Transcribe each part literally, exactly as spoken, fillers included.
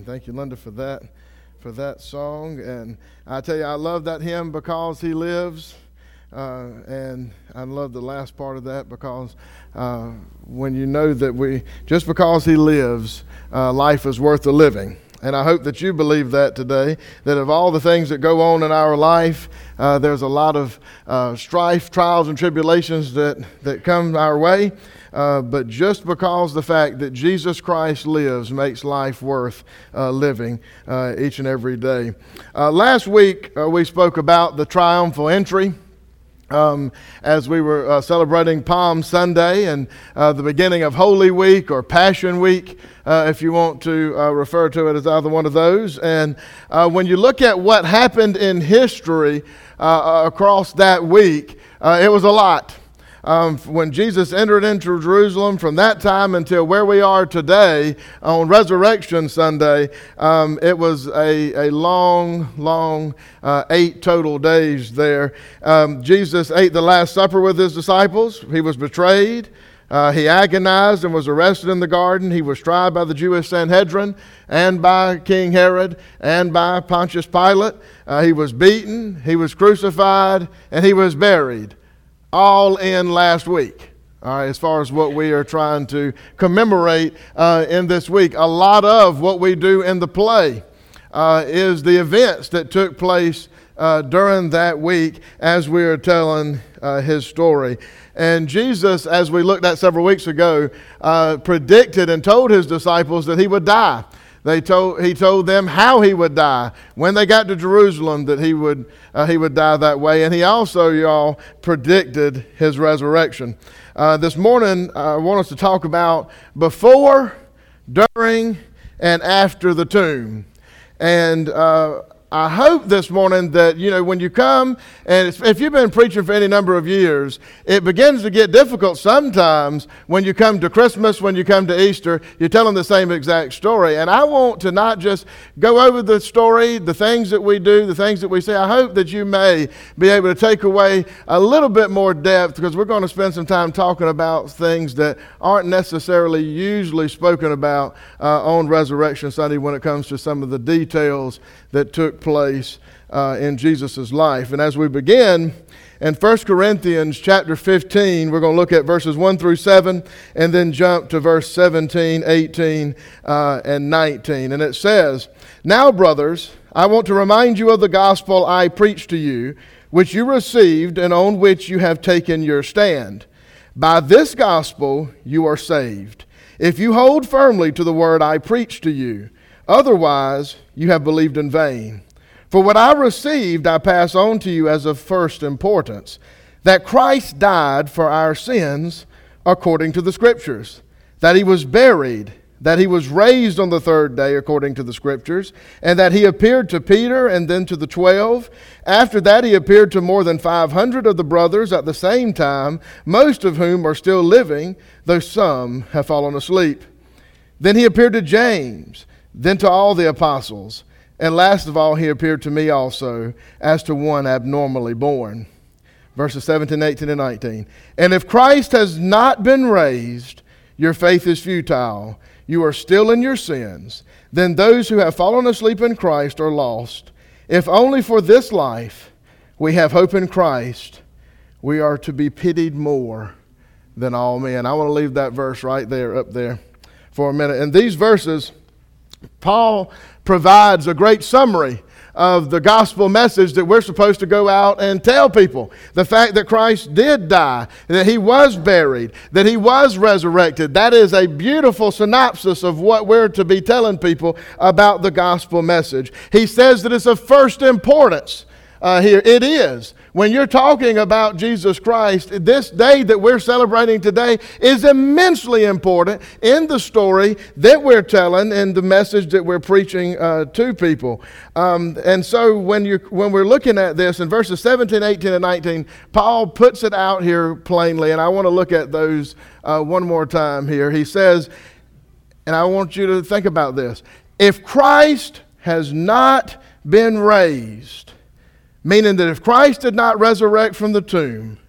Thank you, Linda, for that, for that song. And I tell you, I love that hymn, Because He Lives. Uh, and I love the last part of that, because uh, when you know that we, just because He lives, uh, life is worth the living. And I hope that you believe that today, that of all the things that go on in our life, uh, there's a lot of uh, strife, trials, and tribulations that, that come our way. Uh, but just because the fact that Jesus Christ lives makes life worth uh, living uh, each and every day. Uh, last week, uh, we spoke about the triumphal entry. Um, as we were uh, celebrating Palm Sunday and uh, the beginning of Holy Week or Passion Week, uh, if you want to uh, refer to it as either one of those. And uh, when you look at what happened in history uh, across that week, uh, it was a lot. Um, when Jesus entered into Jerusalem, from that time until where we are today on Resurrection Sunday, um, it was a, a long, long uh, eight total days there. Um, Jesus ate the Last Supper with His disciples. He was betrayed. Uh, he agonized and was arrested in the garden. He was tried by the Jewish Sanhedrin and by King Herod and by Pontius Pilate. Uh, he was beaten, he was crucified, and he was buried. All in last week, all right, as far as what we are trying to commemorate uh, in this week. A lot of what we do in the play uh, is the events that took place uh, during that week as we are telling uh, His story. And Jesus, as we looked at several weeks ago, uh, predicted and told His disciples that He would die. They told, he told them how He would die. When they got to Jerusalem, that he would, uh, he would die that way. And He also, y'all, predicted His resurrection. Uh, this morning, I want us to talk about before, during, and after the tomb. And uh, I hope this morning that, you know, when you come, and if you've been preaching for any number of years, it begins to get difficult sometimes when you come to Christmas, when you come to Easter, you're telling the same exact story. And I want to not just go over the story, the things that we do, the things that we say. I hope that you may be able to take away a little bit more depth, because we're going to spend some time talking about things that aren't necessarily usually spoken about uh, on Resurrection Sunday when it comes to some of the details that took place uh, in Jesus' life. And as we begin in First Corinthians chapter fifteen, we're going to look at verses one through seven and then jump to verse seventeen, eighteen, uh, and nineteen. And it says, "Now, brothers, I want to remind you of the gospel I preached to you, which you received and on which you have taken your stand. By this gospel you are saved, if you hold firmly to the word I preached to you. Otherwise, you have believed in vain. For what I received I pass on to you as of first importance, that Christ died for our sins according to the Scriptures, that He was buried, that He was raised on the third day according to the Scriptures, and that He appeared to Peter and then to the twelve. After that He appeared to more than five hundred of the brothers at the same time, most of whom are still living, though some have fallen asleep. Then He appeared to James, then to all the apostles. And last of all, He appeared to me also, as to one abnormally born." Verses seventeen, eighteen, and nineteen. "And if Christ has not been raised, your faith is futile. You are still in your sins. Then those who have fallen asleep in Christ are lost. If only for this life we have hope in Christ, we are to be pitied more than all men." I want to leave that verse right there, up there, for a minute. And these verses, Paul provides a great summary of the gospel message that we're supposed to go out and tell people. The fact that Christ did die, that He was buried, that He was resurrected. That is a beautiful synopsis of what we're to be telling people about the gospel message. He says that it's of first importance. Uh, here it is. When you're talking about Jesus Christ, this day that we're celebrating today is immensely important in the story that we're telling and the message that we're preaching uh, to people. Um, and so when you when we're looking at this in verses seventeen, eighteen, and nineteen, Paul puts it out here plainly, and I want to look at those uh, one more time here. He says, and I want you to think about this: if Christ has not been raised, meaning that if Christ did not resurrect from the tomb,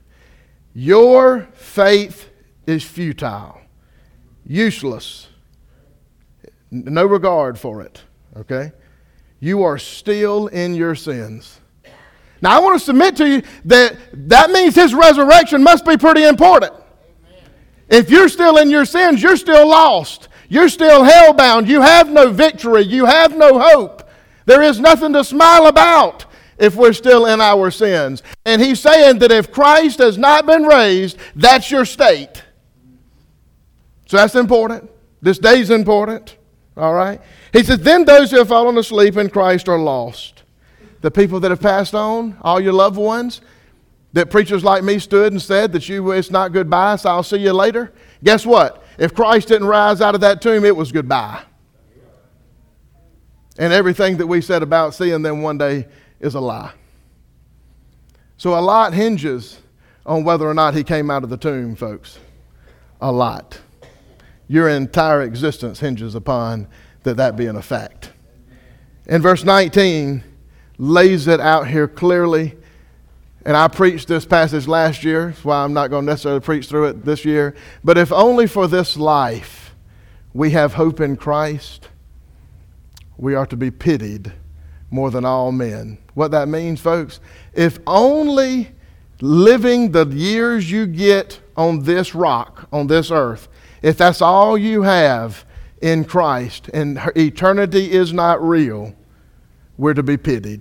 your faith is futile, useless, no regard for it. Okay? You are still in your sins. Now, I want to submit to you that that means his resurrection must be pretty important. If you're still in your sins, you're still lost. You're still hellbound. You have no victory. You have no hope. There is nothing to smile about if we're still in our sins. And he's saying that if Christ has not been raised, that's your state. So that's important. This day's important. All right? He says, then those who have fallen asleep in Christ are lost. The people that have passed on, all your loved ones, that preachers like me stood and said that you it's not goodbye, so I'll see you later. Guess what? If Christ didn't rise out of that tomb, it was goodbye. And everything that we said about seeing them one day is a lie. So a lot hinges on whether or not he came out of the tomb, folks. A lot. Your entire existence hinges upon that that being a fact. In verse nineteen, lays it out here clearly. And I preached this passage last year. That's why I'm not going to necessarily preach through it this year. But if only for this life we have hope in Christ, we are to be pitied more than all men. What that means, folks, if only living the years you get on this rock, on this earth, if that's all you have in Christ and eternity is not real, we're to be pitied.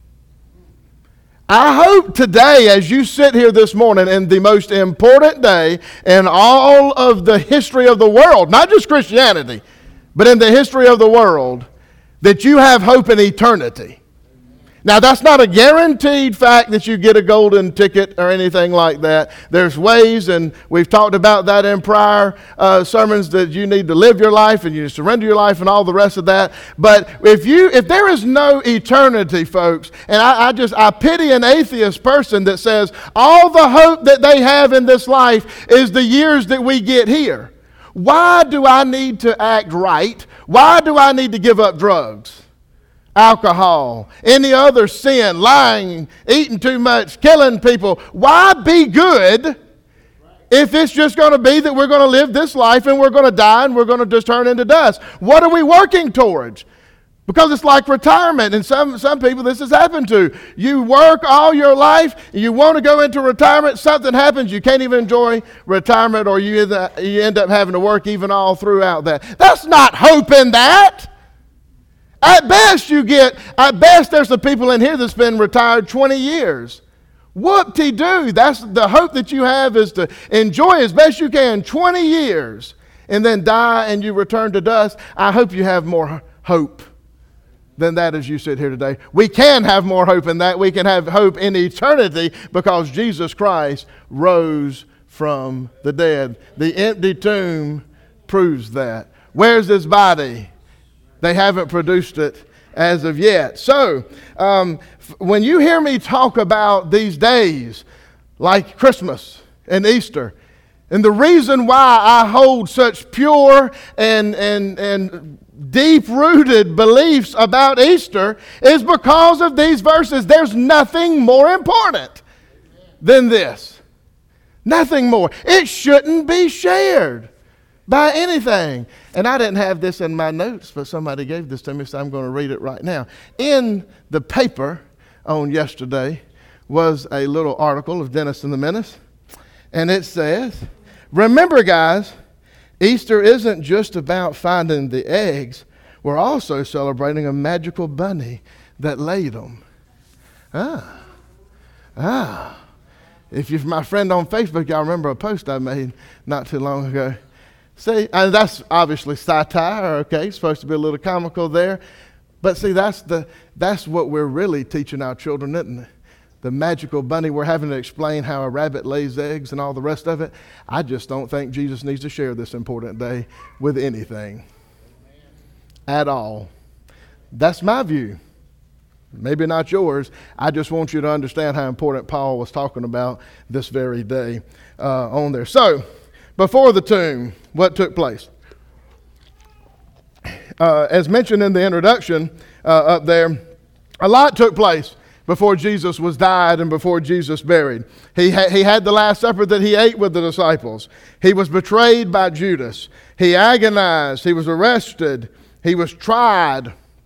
I hope today, as you sit here this morning in the most important day in all of the history of the world, not just Christianity, but in the history of the world, that you have hope in eternity. Now, that's not a guaranteed fact that you get a golden ticket or anything like that. There's ways, and we've talked about that in prior uh, sermons, that you need to live your life and you surrender your life and all the rest of that. But if you, if there is no eternity, folks, and I, I just, I pity an atheist person that says all the hope that they have in this life is the years that we get here. Why do I need to act right? Why do I need to give up drugs, alcohol, any other sin, lying, eating too much, killing people? Why be good if it's just going to be that we're going to live this life and we're going to die and we're going to just turn into dust? What are we working towards? Because it's like retirement, and some, some people this has happened to. You work all your life, and you want to go into retirement, something happens, you can't even enjoy retirement, or you, you end up having to work even all throughout that. That's not hope in that. At best you get, at best there's some people in here that's been retired twenty years. Whoop-de-doo. That's the hope that you have, is to enjoy as best you can twenty years and then die and you return to dust. I hope you have more hope than that as you sit here today. We can have more hope in that. We can have hope in eternity because Jesus Christ rose from the dead. The empty tomb proves that. Where's his body? They haven't produced it as of yet. So, um, f- when you hear me talk about these days, like Christmas and Easter, and the reason why I hold such pure and, and, and deep-rooted beliefs about Easter is because of these verses. There's nothing more important than this. Nothing more. It shouldn't be shared by anything. And I didn't have this in my notes, but somebody gave this to me, so I'm going to read it right now. In the paper on yesterday was a little article of Dennis and the Menace, and it says, remember, guys, Easter isn't just about finding the eggs. We're also celebrating a magical bunny that laid them. Ah. Ah. If you're my friend on Facebook, y'all remember a post I made not too long ago. See, and that's obviously satire, okay? It's supposed to be a little comical there. But see, that's the that's what we're really teaching our children, isn't it? The magical bunny, we're having to explain how a rabbit lays eggs and all the rest of it. I just don't think Jesus needs to share this important day with anything at all. That's my view. Maybe not yours. I just want you to understand how important Paul was talking about this very day uh, on there. So, before the tomb, what took place? Uh, as mentioned in the introduction uh, up there, a lot took place before Jesus was died and before Jesus buried. He, ha- he had the Last Supper that he ate with the disciples. He was betrayed by Judas. He agonized. He was arrested. He was tried.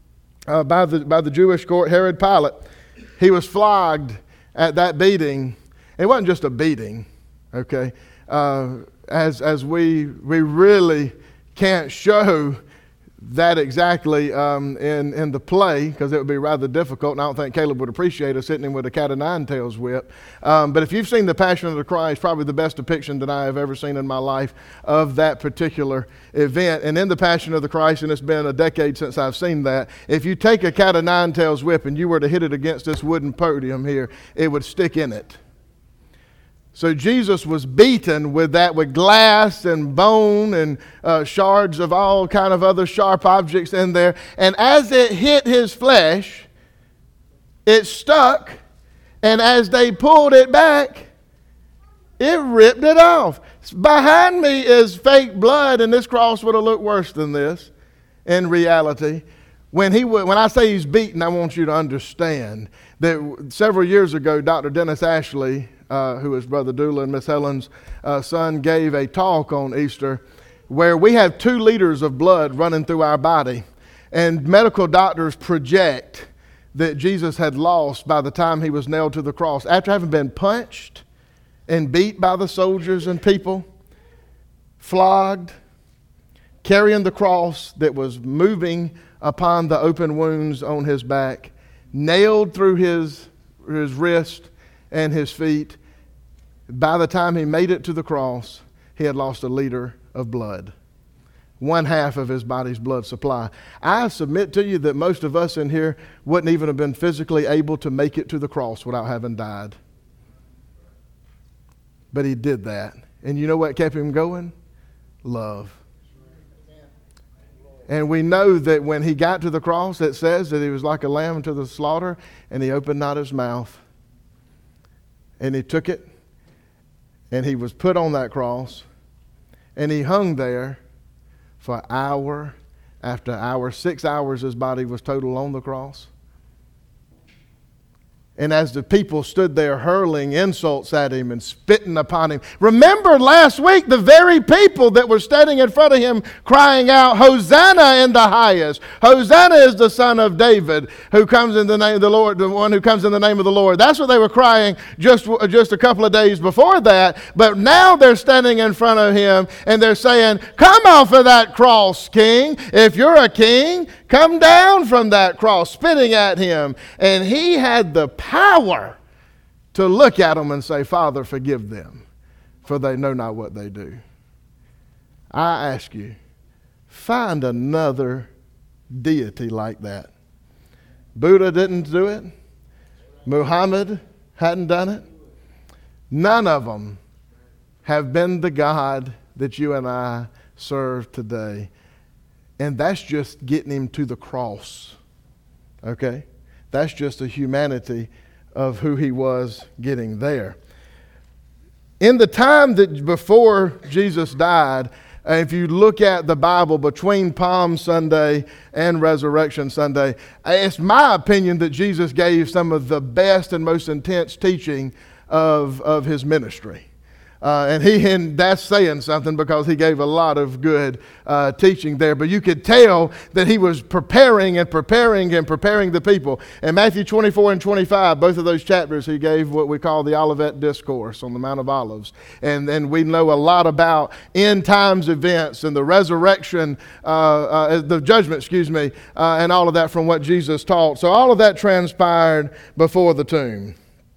uh, by the by the Jewish court, Herod Pilate. He was flogged at that beating. It wasn't just a beating, okay? Uh, as as we we really can't show that exactly um, in, in the play, because it would be rather difficult, and I don't think Caleb would appreciate us hitting him with a cat of nine tails whip. Um, but if you've seen The Passion of the Christ, probably the best depiction that I have ever seen in my life of that particular event. And in The Passion of the Christ, and it's been a decade since I've seen that, if you take a cat of nine tails whip and you were to hit it against this wooden podium here, it would stick in it. So Jesus was beaten with that, with glass and bone and uh, shards of all kind of other sharp objects in there. And as it hit his flesh, it stuck. And as they pulled it back, it ripped it off. Behind me is fake blood, and this cross would have looked worse than this in reality. When he when I say he's beaten, I want you to understand that several years ago, Doctor Dennis Ashley, Uh, who is Brother Dula and Miss Helen's uh, son, gave a talk on Easter where we have two liters of blood running through our body. And medical doctors project that Jesus had lost by the time he was nailed to the cross. After having been punched and beat by the soldiers and people, flogged, carrying the cross that was moving upon the open wounds on his back, nailed through his, his wrist and his feet. By the time he made it to the cross, he had lost a liter of blood, one half of his body's blood supply. I submit to you that most of us in here wouldn't even have been physically able to make it to the cross without having died. But he did that. And you know what kept him going? Love. And we know that when he got to the cross, it says that he was like a lamb to the slaughter, and he opened not his mouth. And he took it, and he was put on that cross, and he hung there for hour after hour. Six hours his body was total on the cross. And as the people stood there hurling insults at him and spitting upon him. Remember last week, the very people that were standing in front of him crying out, Hosanna in the highest. Hosanna is the Son of David who comes in the name of the Lord, the one who comes in the name of the Lord. That's what they were crying just, just a couple of days before that. But now they're standing in front of him and they're saying, come off of that cross, King. If you're a king, come down from that cross, spitting at him. And he had the power to look at them and say, Father, forgive them, for they know not what they do. I ask you, find another deity like that. Buddha didn't do it. Muhammad hadn't done it. None of them have been the God that you and I serve today. And that's just getting him to the cross. Okay? That's just a humanity of who he was getting there. In the time that before Jesus died, if you look at the Bible between Palm Sunday and Resurrection Sunday, it's my opinion that Jesus gave some of the best and most intense teaching of, of his ministry. Uh, and he and that's saying something because he gave a lot of good uh, teaching there. But you could tell that he was preparing and preparing and preparing the people. In Matthew twenty-four and twenty-five, both of those chapters, he gave what we call the Olivet Discourse on the Mount of Olives. And then we know a lot about end times events and the resurrection, uh, uh, the judgment, excuse me, uh, and all of that from what Jesus taught. So all of that transpired before the tomb.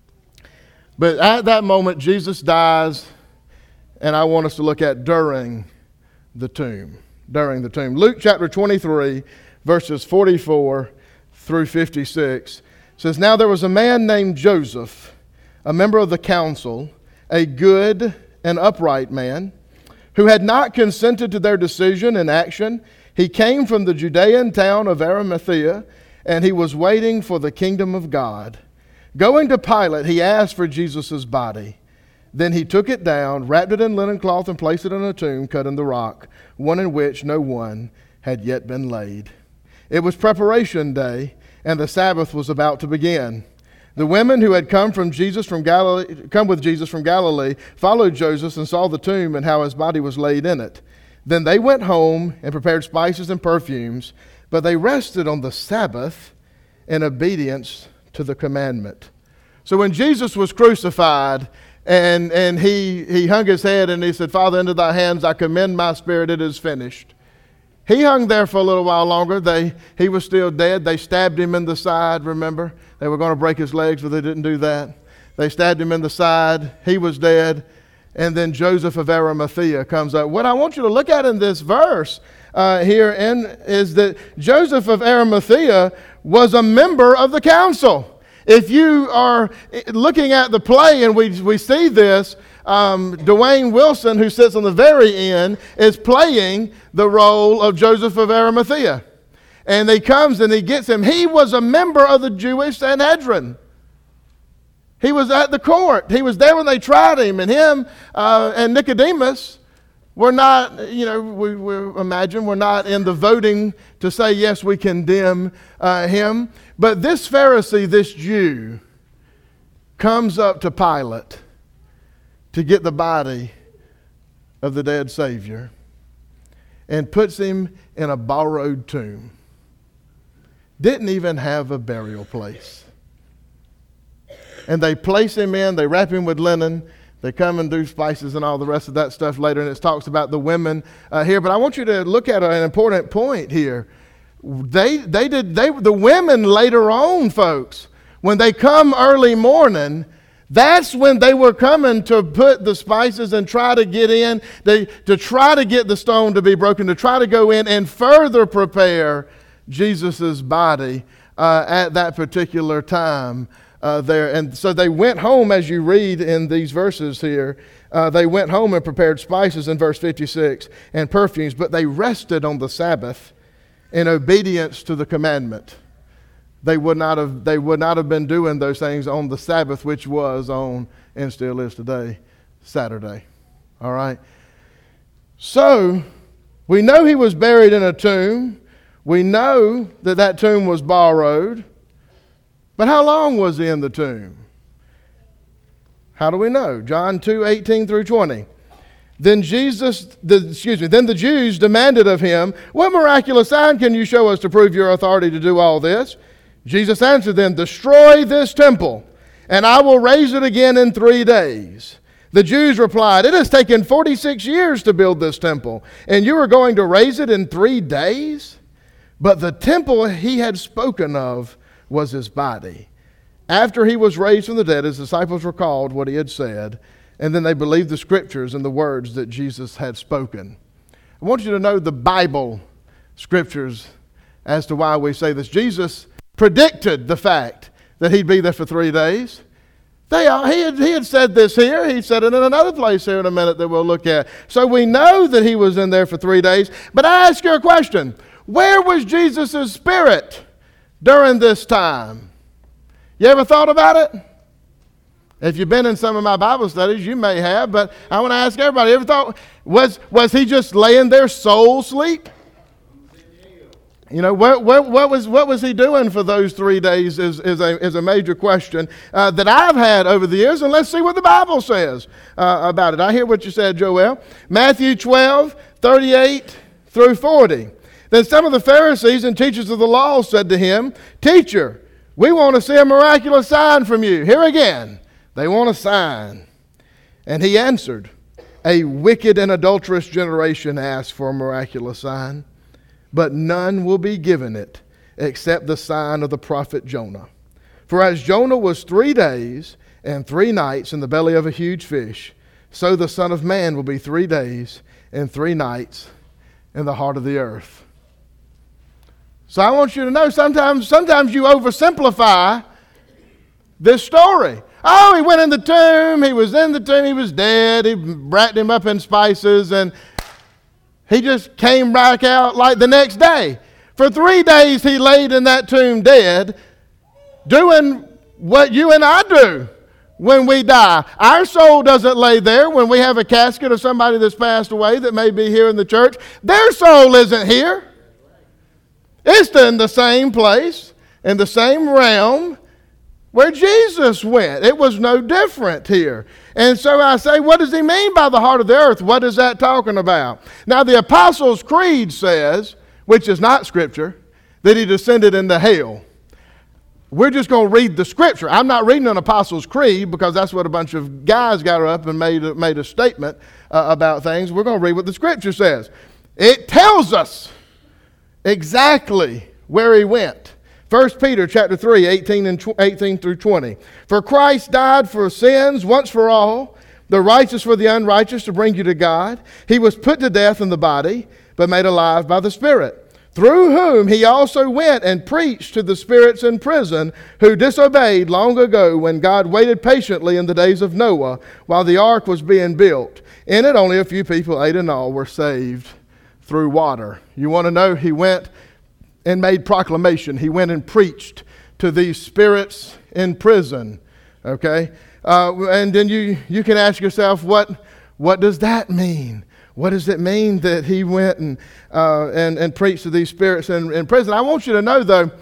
But at that moment, Jesus dies, and I want us to look at during the tomb. During the tomb. Luke chapter twenty-three, verses forty-four through fifty-six says, Now there was a man named Joseph, a member of the council, a good and upright man, who had not consented to their decision and action. He came from the Judean town of Arimathea, and he was waiting for the kingdom of God. Going to Pilate, he asked for Jesus' body. Then he took it down, wrapped it in linen cloth, and placed it in a tomb cut in the rock, one in which no one had yet been laid. It was preparation day, and the Sabbath was about to begin. The women who had come from Jesus from Galilee, come with Jesus from Galilee, followed Joseph and saw the tomb and how his body was laid in it. Then they went home and prepared spices and perfumes. but they rested on the Sabbath in obedience to the commandment. So when Jesus was crucified and, and he, he hung his head and he said, Father, into thy hands I commend my spirit, it is finished. He hung there for a little while longer. They, he was still dead. They stabbed him in the side, remember? They were going to break his legs, but they didn't do that. They stabbed him in the side. He was dead. And then Joseph of Arimathea comes up. What I want you to look at in this verse uh, here in, is that Joseph of Arimathea was a member of the council. If you are looking at the play and we, we see this, um, Dwayne Wilson, who sits on the very end, is playing the role of Joseph of Arimathea. And he comes and he gets him. He was a member of the Jewish Sanhedrin. He was at the court. He was there when they tried him. And him uh, and Nicodemus were not, you know, we, we imagine we're not in the voting to say, yes, we condemn uh, him. But this Pharisee, this Jew, comes up to Pilate to get the body of the dead Savior and puts him in a borrowed tomb. Didn't even have a burial place. And they place him in, they wrap him with linen, they come and do spices and all the rest of that stuff later, and it talks about the women uh, here. But I want you to look at an important point here. They, they did, they, the women later on, folks, when they come early morning, that's when they were coming to put the spices and try to get in, they, to try to get the stone to be broken, to try to go in and further prepare Jesus' body uh, at that particular time. Uh, there. And so they went home, as you read in these verses here, uh, they went home and prepared spices in verse fifty-six and perfumes, but they rested on the Sabbath in obedience to the commandment. They would not have, they would not have been doing those things on the Sabbath, which was on, and still is today, Saturday. All right? So we know he was buried in a tomb. We know that that tomb was borrowed. But how long was he in the tomb? How do we know? John two, eighteen through twenty. Then Jesus, the, excuse me, then the Jews demanded of him, what miraculous sign can you show us to prove your authority to do all this? Jesus answered them, destroy this temple, and I will raise it again in three days. The Jews replied, it has taken forty-six years to build this temple, and you are going to raise it in three days? But the temple he had spoken of was his body. After he was raised from the dead, his disciples recalled what he had said, and then they believed the scriptures and the words that Jesus had spoken. I want you to know the Bible scriptures as to why we say this. Jesus predicted the fact that he'd be there for three days. They are, he, had, he had said this here. He said it in another place here in a minute that we'll look at. So we know that he was in there for three days. But I ask you a question. Where was Jesus' spirit during this time? You ever thought about it? If you've been in some of my Bible studies, you may have, but I want to ask everybody, ever thought, was, was he just laying there soul sleep? You know, what, what, what, was, what was he doing for those three days is, is, a, is a major question uh, that I've had over the years, and let's see what the Bible says uh, about it. I hear what you said, Joel. Matthew twelve, thirty-eight through forty. Then some of the Pharisees and teachers of the law said to him, Teacher, we want to see a miraculous sign from you. Here again, they want a sign. And he answered, A wicked and adulterous generation asks for a miraculous sign, but none will be given it except the sign of the prophet Jonah. For as Jonah was three days and three nights in the belly of a huge fish, so the Son of Man will be three days and three nights in the heart of the earth. So I want you to know, sometimes, sometimes you oversimplify this story. Oh, he went in the tomb, he was in the tomb, he was dead, he wrapped him up in spices, and he just came back out like the next day. For three days he laid in that tomb dead, doing what you and I do when we die. Our soul doesn't lay there when we have a casket of somebody that's passed away that may be here in the church. Their soul isn't here. It's in the same place, in the same realm where Jesus went. It was no different here. And so I say, what does he mean by the heart of the earth? What is that talking about? Now, the Apostles' Creed says, which is not Scripture, that he descended into hell. We're just going to read the scripture. I'm not reading an Apostles' Creed because that's what a bunch of guys got up and made a, made a statement uh, about things. We're going to read what the scripture says. It tells us exactly where he went. First Peter chapter three, eighteen and eighteen through twenty. For Christ died for sins once for all, the righteous for the unrighteous, to bring you to God. He was put to death in the body, but made alive by the Spirit, through whom he also went and preached to the spirits in prison who disobeyed long ago, when God waited patiently in the days of Noah while the ark was being built. In it only a few people, eight in all, were saved through water. You want to know? He went and made proclamation. He went and preached to these spirits in prison. Okay? Uh, and then you, you can ask yourself, what, what does that mean? What does it mean that he went and uh, and, and preached to these spirits in, in prison? I want you to know, though,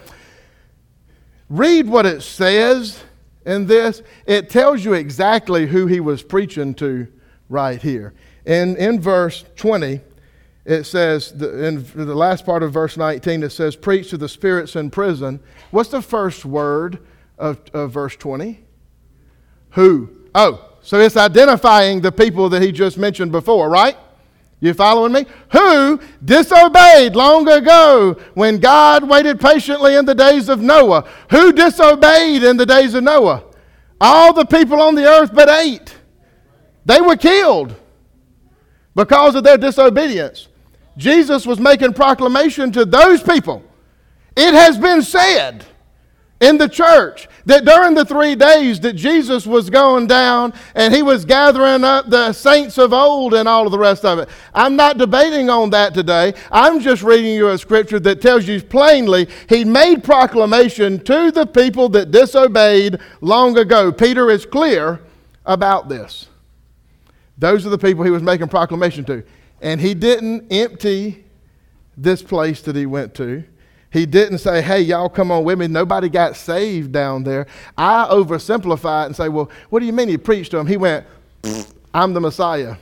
read what it says in this. It tells you exactly who he was preaching to right here. In, in verse twenty, it says, in the last part of verse nineteen, it says, preach to the spirits in prison. What's the first word of, of verse twenty? Who? Oh, so it's identifying the people that he just mentioned before, right? You following me? Who disobeyed long ago when God waited patiently in the days of Noah. Who disobeyed in the days of Noah? All the people on the earth but eight. They were killed because of their disobedience. Jesus was making proclamation to those people. It has been said in the church that during the three days that Jesus was going down and he was gathering up the saints of old and all of the rest of it. I'm not debating on that today. I'm just reading you a scripture that tells you plainly he made proclamation to the people that disobeyed long ago. Peter is clear about this. Those are the people he was making proclamation to. And he didn't empty this place that he went to. He didn't say, hey, y'all come on with me. Nobody got saved down there. I oversimplify it and say, well, what do you mean he preached to them? He went, I'm the Messiah.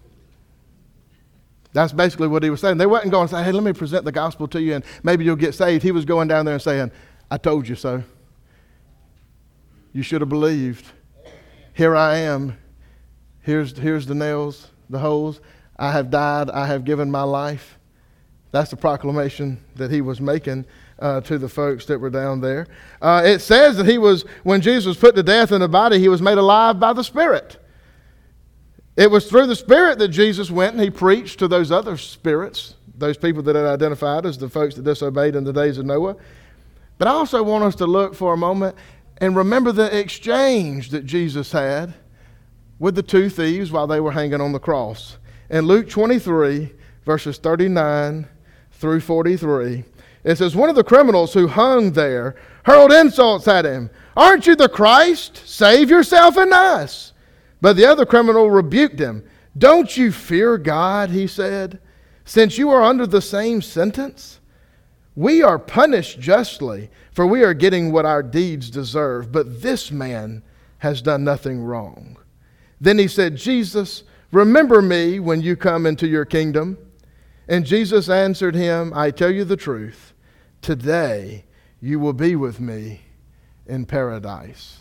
That's basically what he was saying. They wasn't going to say, hey, let me present the gospel to you and maybe you'll get saved. He was going down there and saying, I told you so. You should have believed. Here I am. Here's, here's the nails, the holes. I have died. I have given my life. That's the proclamation that he was making uh, to the folks that were down there. Uh, it says that he was, when Jesus was put to death in the body, he was made alive by the Spirit. It was through the Spirit that Jesus went and he preached to those other spirits, those people that had identified as the folks that disobeyed in the days of Noah. But I also want us to look for a moment and remember the exchange that Jesus had with the two thieves while they were hanging on the cross. In Luke twenty-three, verses thirty-nine through forty-three, it says, one of the criminals who hung there hurled insults at him. Aren't you the Christ? Save yourself and us. But the other criminal rebuked him. Don't you fear God, he said, since you are under the same sentence? We are punished justly, for we are getting what our deeds deserve, but this man has done nothing wrong. Then he said, Jesus, remember me when you come into your kingdom. And Jesus answered him, I tell you the truth, today you will be with me in paradise.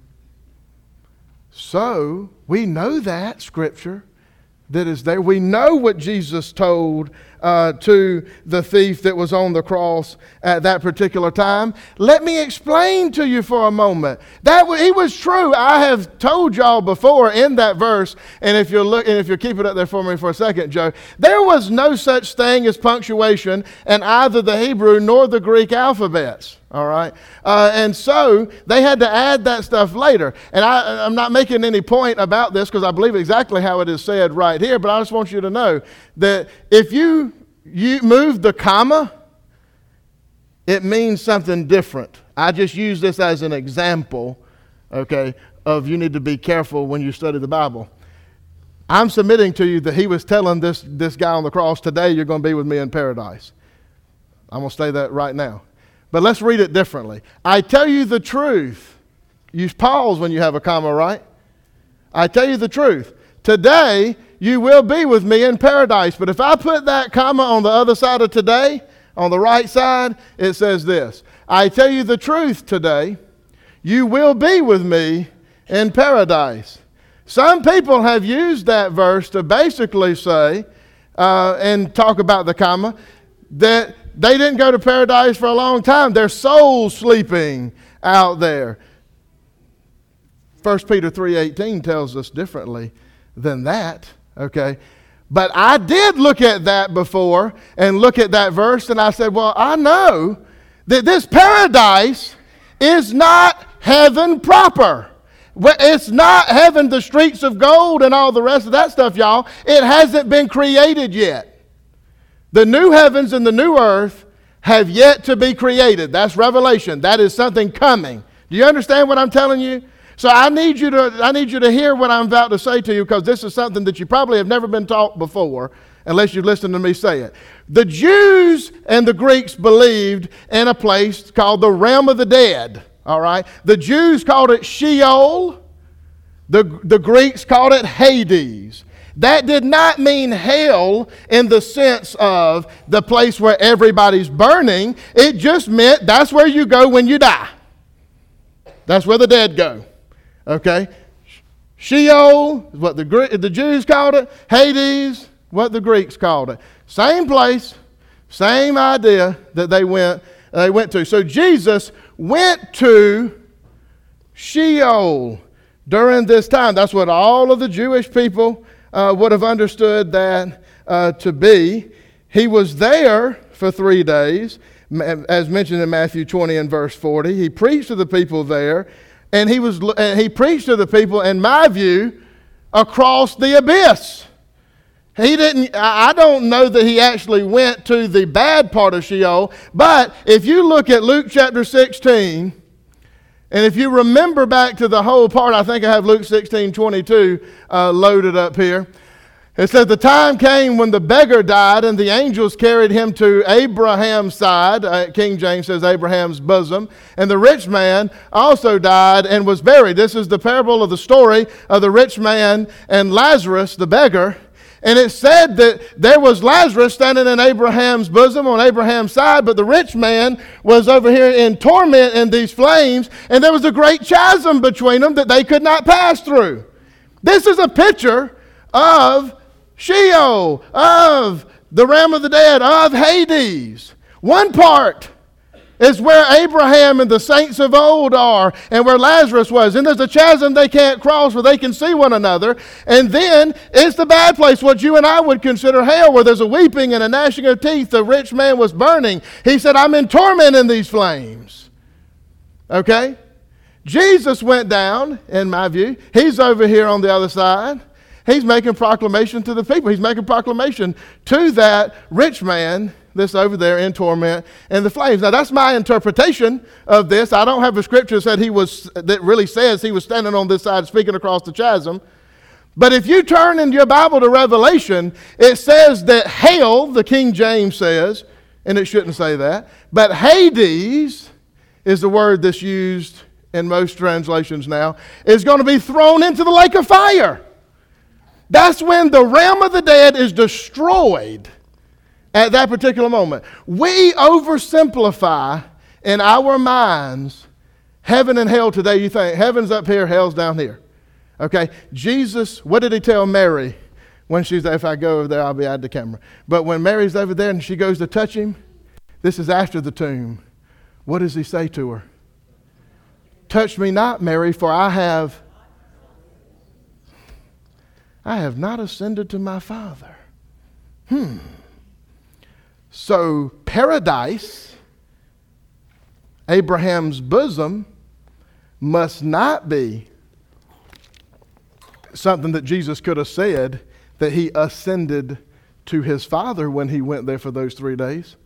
So, we know that scripture that is there. We know what Jesus told uh, to the thief that was on the cross at that particular time. Let me explain to you for a moment. That w- he was true. I have told y'all before in that verse, and if you're look, and if you keep it up there for me for a second, Joe, there was no such thing as punctuation in either the Hebrew nor the Greek alphabets. All right. Uh, and so they had to add that stuff later. And I, I'm not making any point about this because I believe exactly how it is said right here. But I just want you to know that if you, you move the comma, it means something different. I just use this as an example, okay, of you need to be careful when you study the Bible. I'm submitting to you that he was telling this, this guy on the cross, today you're going to be with me in paradise. I'm going to say that right now. But let's read it differently. I tell you the truth. You pause when you have a comma, right? I tell you the truth. Today, you will be with me in paradise. But if I put that comma on the other side of today, On the right side, it says this: I tell you the truth today, you will be with me in paradise. Some people have used that verse to basically say, uh, and talk about the comma, that they didn't go to paradise for a long time. Their soul's sleeping out there. First Peter three eighteen tells us differently than that, okay? But I did look at that before and look at that verse, and I said, well, I know that this paradise is not heaven proper. It's not heaven, the streets of gold and all the rest of that stuff, y'all. It hasn't been created yet. The new heavens and the new earth have yet to be created. That's Revelation. That is something coming. Do you understand what I'm telling you? So I need you to I need you to hear what I'm about to say to you, because this is something that you probably have never been taught before, unless you've listened to me say it. The Jews and the Greeks believed in a place called the realm of the dead. All right? The Jews called it Sheol. The, the Greeks called it Hades. That did not mean hell in the sense of the place where everybody's burning. It just meant that's where you go when you die. That's where the dead go. Okay? Sheol is what the, the Jews called it. Hades, what the Greeks called it. Same place, same idea that they went, they went to. So Jesus went to Sheol during this time. That's what all of the Jewish people uh, would have understood that uh, to be. He was there for three days, as mentioned in Matthew twenty and verse forty. He preached to the people there, and he was and he preached to the people, in my view, across the abyss. He didn't, I don't know that he actually went to the bad part of Sheol, but if you look at Luke chapter sixteen, and if you remember back to the whole part, I think I have Luke sixteen twenty-two uh, loaded up here. It says, the time came when the beggar died, and the angels carried him to Abraham's side. Uh, King James says Abraham's bosom. And the rich man also died and was buried. This is the parable of the story of the rich man and Lazarus, the beggar. And it said that there was Lazarus standing in Abraham's bosom on Abraham's side, but the rich man was over here in torment in these flames, and there was a great chasm between them that they could not pass through. This is a picture of Sheol, of the realm of the dead, of Hades. One part is where Abraham and the saints of old are, and where Lazarus was. And there's a chasm they can't cross where they can see one another. And then it's the bad place, what you and I would consider hell, where there's a weeping and a gnashing of teeth. The rich man was burning. He said, I'm in torment in these flames. Okay? Jesus went down, in my view. He's over here on the other side. He's making proclamation to the people. He's making proclamation to that rich man that's over there in torment and the flames. Now, that's my interpretation of this. I don't have a scripture that said he was, that really says he was standing on this side speaking across the chasm. But if you turn in your Bible to Revelation, it says that hell, the King James says, and it shouldn't say that, but Hades is the word that's used in most translations now, is going to be thrown into the lake of fire. That's when the realm of the dead is destroyed at that particular moment. We oversimplify in our minds heaven and hell today. You think heaven's up here, hell's down here. Okay, Jesus, what did he tell Mary when she's there? If I go over there, I'll be out of the camera. But when Mary's over there and she goes to touch him, this is after the tomb. What does he say to her? Touch me not, Mary, for I have I have not ascended to my Father. Hmm. So paradise, Abraham's bosom, must not be something that Jesus could have said that he ascended to his Father when he went there for those three days.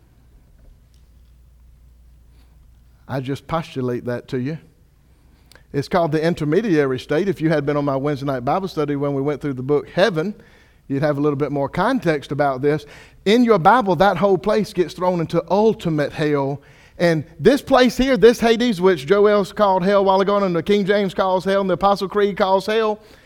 I just postulate that to you. It's called the intermediary state. If you had been on my Wednesday night Bible study when we went through the book Heaven, you'd have a little bit more context about this. In your Bible, that whole place gets thrown into ultimate hell. And this place here, this Hades, which Joel's called hell a while ago, and the King James calls hell, and the Apostle Creed calls hell,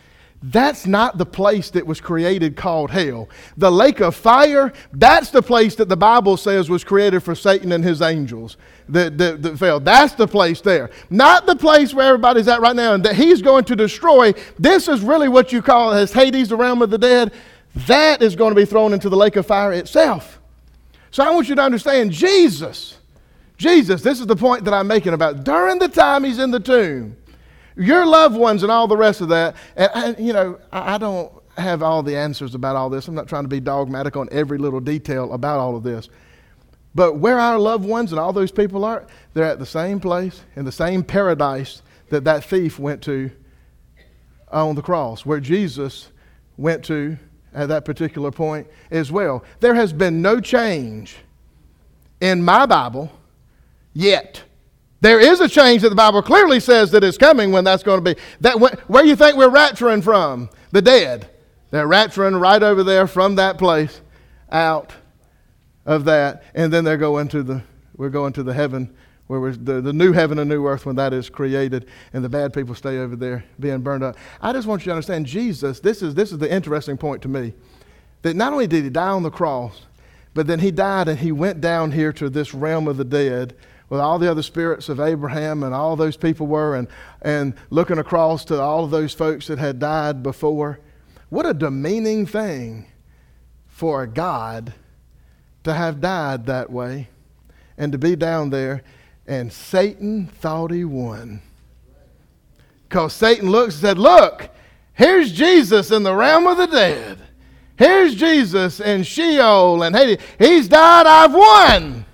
That's not the place that was created called hell. The lake of fire, that's the place that the Bible says was created for Satan and his angels that, that, that fell. That's the place there. Not the place where everybody's at right now and that he's going to destroy. This is really what you call as Hades, the realm of the dead. That is going to be thrown into the lake of fire itself. So I want you to understand, Jesus, Jesus, this is the point that I'm making about during the time he's in the tomb, your loved ones and all the rest of that, and, and you know, I, I don't have all the answers about all this. I'm not trying to be dogmatic on every little detail about all of this. But where our loved ones and all those people are, they're at the same place, in the same paradise that that thief went to on the cross, where Jesus went to at that particular point as well. There has been no change in my Bible yet. There is a change that the Bible clearly says that is coming when that's going to be. That where you think we're rapturing from? The dead. They're rapturing right over there from that place out of that. And then they're going to the, we're going to the heaven, where we're, the, the new heaven and new earth when that is created. And the bad people stay over there being burned up. I just want you to understand, Jesus, this is, this is the interesting point to me. That not only did he die on the cross, but then he died and he went down here to this realm of the dead, with all the other spirits of Abraham and all those people were, and, and looking across to all of those folks that had died before. What a demeaning thing for a God to have died that way and to be down there, and Satan thought he won. Because Satan looks and said, look, here's Jesus in the realm of the dead. Here's Jesus in Sheol and Hades. He's died, I've won.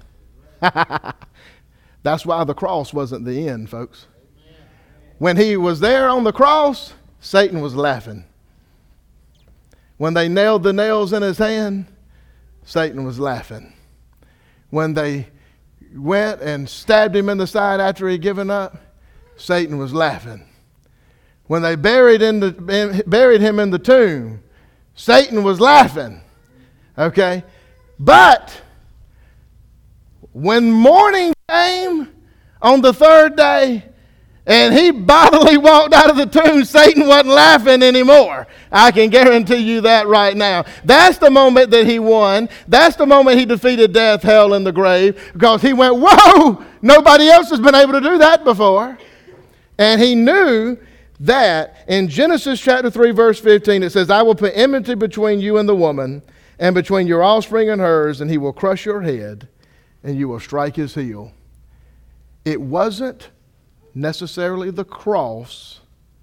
That's why the cross wasn't the end, folks. When he was there on the cross, Satan was laughing. When they nailed the nails in his hand, Satan was laughing. When they went and stabbed him in the side after he'd given up, Satan was laughing. When they buried, in the, buried him in the tomb, Satan was laughing. Okay? But when morning came on the third day and he bodily walked out of the tomb, Satan wasn't laughing anymore. I can guarantee you that right now. That's the moment that he won. That's the moment he defeated death, hell, and the grave, because he went, whoa, nobody else has been able to do that before. And he knew that in Genesis chapter three, verse fifteen, it says, I will put enmity between you and the woman, and between your offspring and hers, and he will crush your head, and you will strike his heel. It wasn't necessarily the cross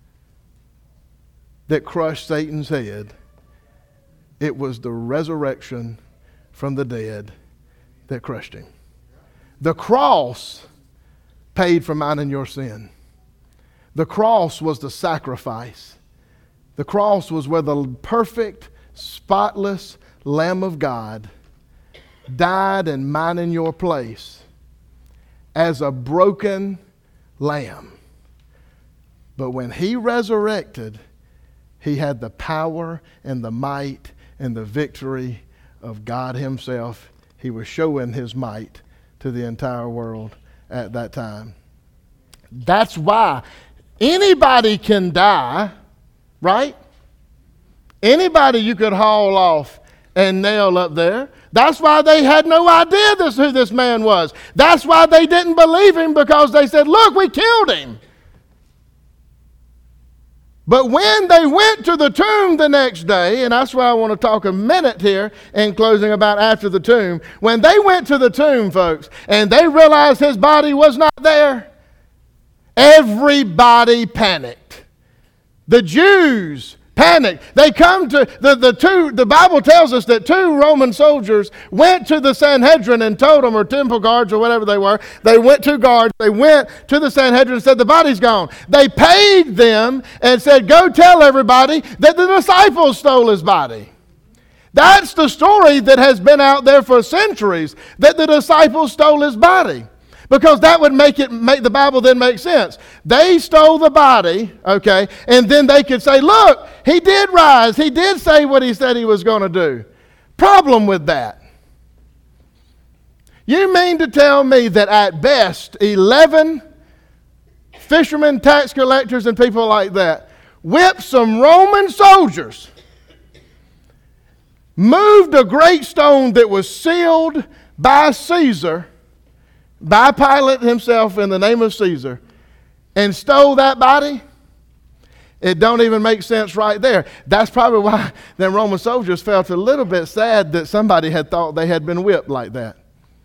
that crushed Satan's head. It was the resurrection from the dead that crushed him. The cross paid for mine and your sin. The cross was the sacrifice. The cross was where the perfect, spotless Lamb of God died in mine and your place as a broken lamb. But when he resurrected, he had the power and the might and the victory of God himself. He was showing his might to the entire world at that time. That's why anybody can die, right? Anybody you could haul off and nail up there. That's why they had no idea this who this man was. That's why they didn't believe him, because they said, look, we killed him. But when they went to the tomb the next day, and that's why I want to talk a minute here in closing about after the tomb. When they went to the tomb, folks, and they realized his body was not there, everybody panicked. The Jews panicked. They come to the, the two, the Bible tells us that two Roman soldiers went to the Sanhedrin and told them, or temple guards or whatever they were, they went to guards, they went to the Sanhedrin and said, the body's gone. They paid them and said, go tell everybody that the disciples stole his body. That's the story that has been out there for centuries, that the disciples stole his body. Because that would make it make the Bible then make sense. They stole the body, okay, and then they could say, look, he did rise. He did say what he said he was going to do. Problem with that. You mean to tell me that at best, eleven fishermen, tax collectors, and people like that whipped some Roman soldiers, moved a great stone that was sealed by Caesar, by Pilate himself in the name of Caesar, and stole that body, it don't even make sense right there. That's probably why them Roman soldiers felt a little bit sad that somebody had thought they had been whipped like that.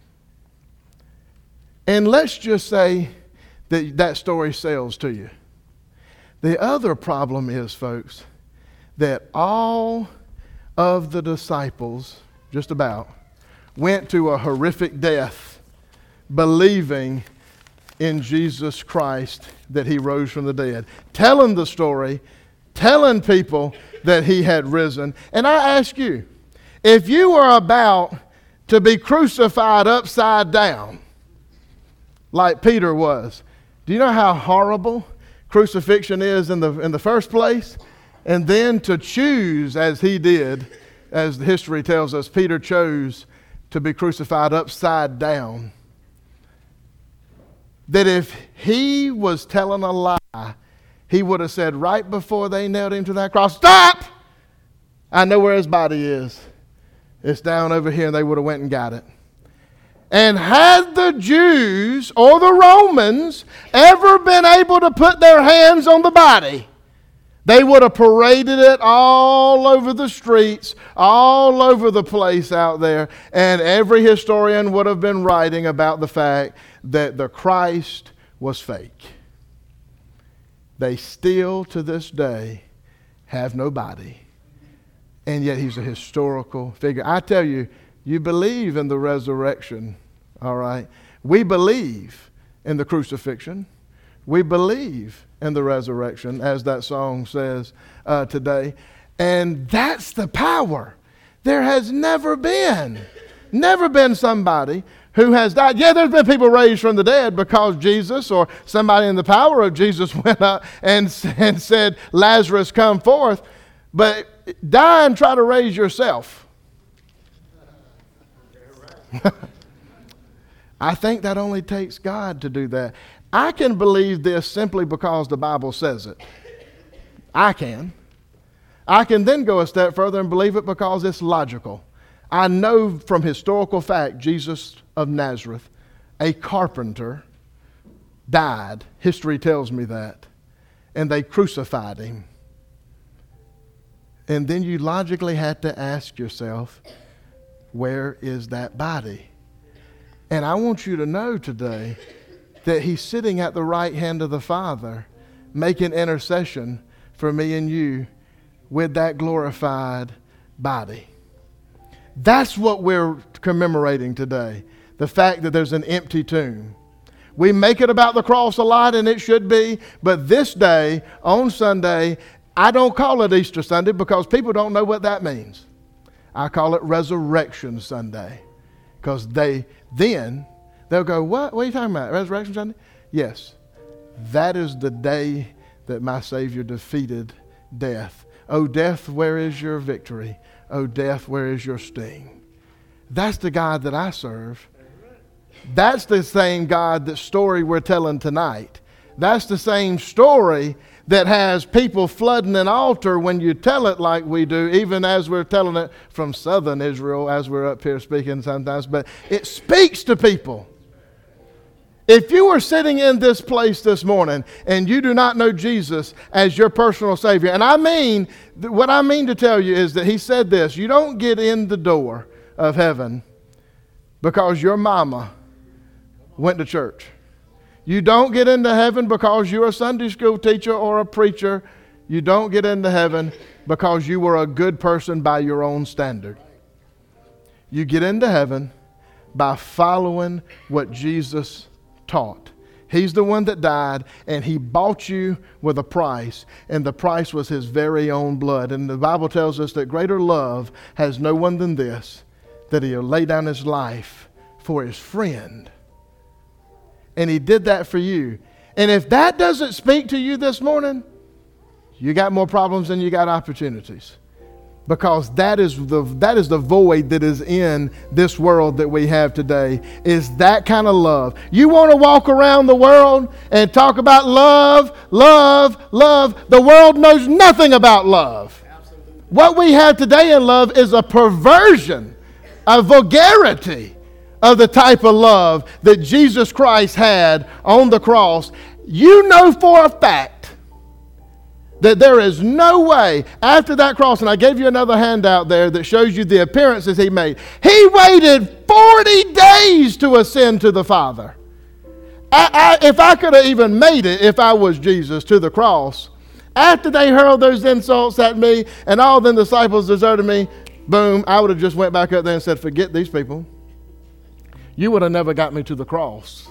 And let's just say that that story sells to you. The other problem is, folks, that all of the disciples, just about, went to a horrific death believing in Jesus Christ, that he rose from the dead, telling the story, telling people that he had risen. And I ask you, if you were about to be crucified upside down, like Peter was, do you know how horrible crucifixion is in the in the first place? And then to choose, as he did, as the history tells us, Peter chose to be crucified upside down. That if he was telling a lie, he would have said right before they nailed him to that cross, "Stop! I know where his body is. It's down over here," and they would have went and got it. And had the Jews or the Romans ever been able to put their hands on the body, they would have paraded it all over the streets, all over the place out there, and every historian would have been writing about the fact that the Christ was fake. They still, to this day, have no body, and yet he's a historical figure. I tell you, you believe in the resurrection, all right? We believe in the crucifixion. We believe in the resurrection, as that song says uh, today. And that's the power. There has never been, never been somebody who has died. Yeah, there's been people raised from the dead because Jesus or somebody in the power of Jesus went up and, and said, "Lazarus, come forth." But die and try to raise yourself. I think that only takes God to do that. I can believe this simply because the Bible says it. I can. I can then go a step further and believe it because it's logical. I know from historical fact, Jesus of Nazareth, a carpenter, died. History tells me that. And they crucified him. And then you logically had to ask yourself, where is that body? And I want you to know today that he's sitting at the right hand of the Father, making intercession for me and you with that glorified body. That's what we're commemorating today, the fact that there's an empty tomb. We make it about the cross a lot, and it should be, but this day, on Sunday, I don't call it Easter Sunday because people don't know what that means. I call it Resurrection Sunday because they then they'll go, what? What are you talking about? Resurrection Sunday? Yes. That is the day that my Savior defeated death. Oh, death, where is your victory? Oh, death, where is your sting? That's the God that I serve. That's the same God, that story we're telling tonight. That's the same story that has people flooding an altar when you tell it like we do, even as we're telling it from southern Israel, as we're up here speaking sometimes. But it speaks to people. If you were sitting in this place this morning and you do not know Jesus as your personal Savior, and I mean, what I mean to tell you is that he said this: you don't get in the door of heaven because your mama went to church. You don't get into heaven because you're a Sunday school teacher or a preacher. You don't get into heaven because you were a good person by your own standard. You get into heaven by following what Jesus taught. He's the one that died, and he bought you with a price, and the price was his very own blood. And the Bible tells us that greater love has no one than this, that he'll lay down his life for his friend. And he did that for you. And if that doesn't speak to you this morning, you got more problems than you got opportunities. Because that is the that is the void that is in this world that we have today, is that kind of love. You want to walk around the world and talk about love, love, love. The world knows nothing about love. Absolutely. What we have today in love is a perversion, a vulgarity of the type of love that Jesus Christ had on the cross. You know for a fact that there is no way after that cross, and I gave you another handout there that shows you the appearances he made. He waited forty days to ascend to the Father. I, I, if I could have even made it, if I was Jesus, to the cross, after they hurled those insults at me and all the disciples deserted me, boom, I would have just went back up there and said, forget these people. You would have never got me to the cross.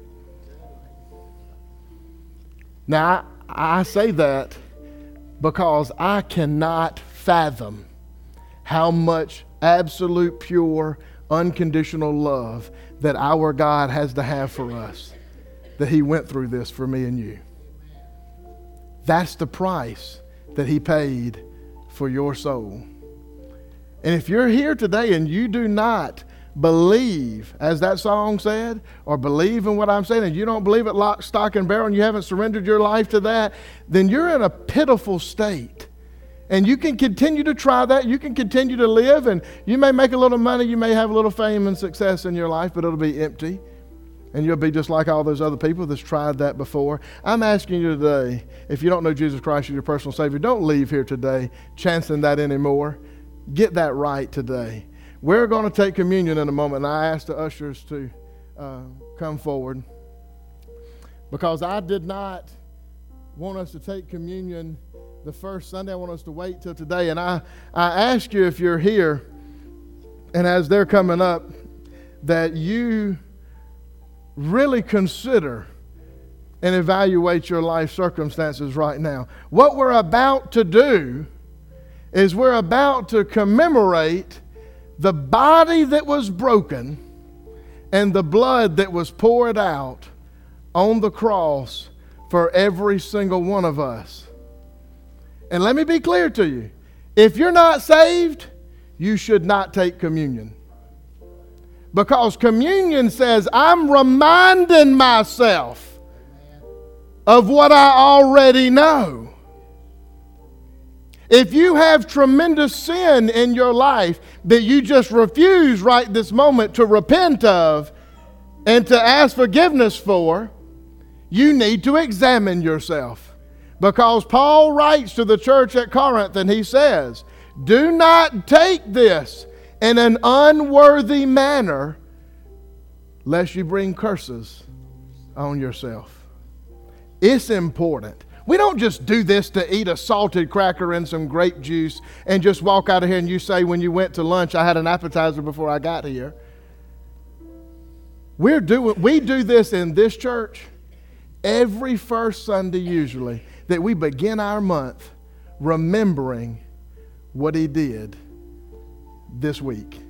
Now, I, I say that because I cannot fathom how much absolute, pure, unconditional love that our God has to have for us, that he went through this for me and you. That's the price that he paid for your soul. And if you're here today and you do not believe, as that song said, or believe in what I'm saying, and you don't believe it lock, stock, and barrel, and you haven't surrendered your life to that, then you're in a pitiful state. And you can continue to try that. You can continue to live, and you may make a little money. You may have a little fame and success in your life, but it'll be empty. And you'll be just like all those other people that's tried that before. I'm asking you today, if you don't know Jesus Christ as your personal Savior, don't leave here today chancing that anymore. Get that right today. We're going to take communion in a moment, and I asked the ushers to uh, come forward because I did not want us to take communion the first Sunday. I want us to wait till today. And I, I ask you, if you're here, and as they're coming up, that you really consider and evaluate your life circumstances right now. What we're about to do is we're about to commemorate the body that was broken and the blood that was poured out on the cross for every single one of us. And let me be clear to you. If you're not saved, you should not take communion. Because communion says, I'm reminding myself of what I already know. If you have tremendous sin in your life that you just refuse right this moment to repent of and to ask forgiveness for, you need to examine yourself. Because Paul writes to the church at Corinth and he says, do not take this in an unworthy manner, lest you bring curses on yourself. It's important. We don't just do this to eat a salted cracker and some grape juice and just walk out of here and you say, when you went to lunch, I had an appetizer before I got here. We're doing, we do this in this church every first Sunday usually, that we begin our month remembering what he did this week.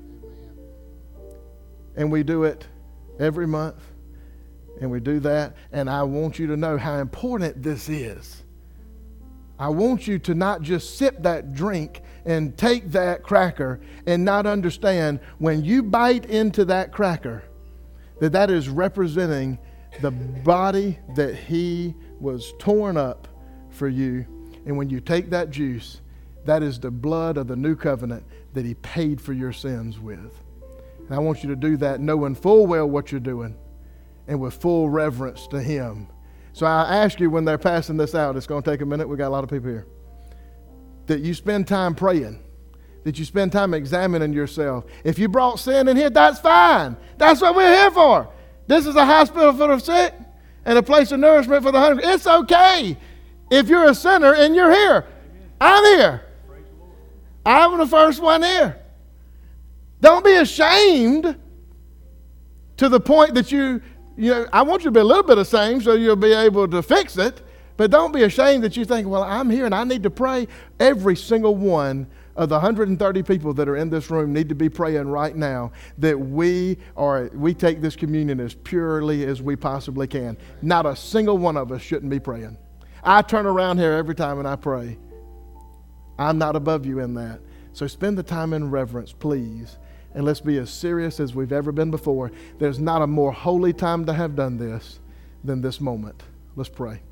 And we do it every month. And we do that, and I want you to know how important this is. I want you to not just sip that drink and take that cracker and not understand when you bite into that cracker that that is representing the body that he was torn up for you. And when you take that juice, that is the blood of the new covenant that he paid for your sins with. And I want you to do that knowing full well what you're doing, and with full reverence to him. So I ask you, when they're passing this out, it's going to take a minute, we got a lot of people here, that you spend time praying, that you spend time examining yourself. If you brought sin in here, that's fine. That's what we're here for. This is a hospital for the sick and a place of nourishment for the hungry. It's okay if you're a sinner and you're here. I'm here. I'm the first one here. Don't be ashamed to the point that you You know, I want you to be a little bit ashamed so you'll be able to fix it. But don't be ashamed that you think, well, I'm here and I need to pray. Every single one of the one hundred thirty people that are in this room need to be praying right now that we are we take this communion as purely as we possibly can. Not a single one of us shouldn't be praying. I turn around here every time and I pray. I'm not above you in that. So spend the time in reverence, please. And let's be as serious as we've ever been before. There's not a more holy time to have done this than this moment. Let's pray.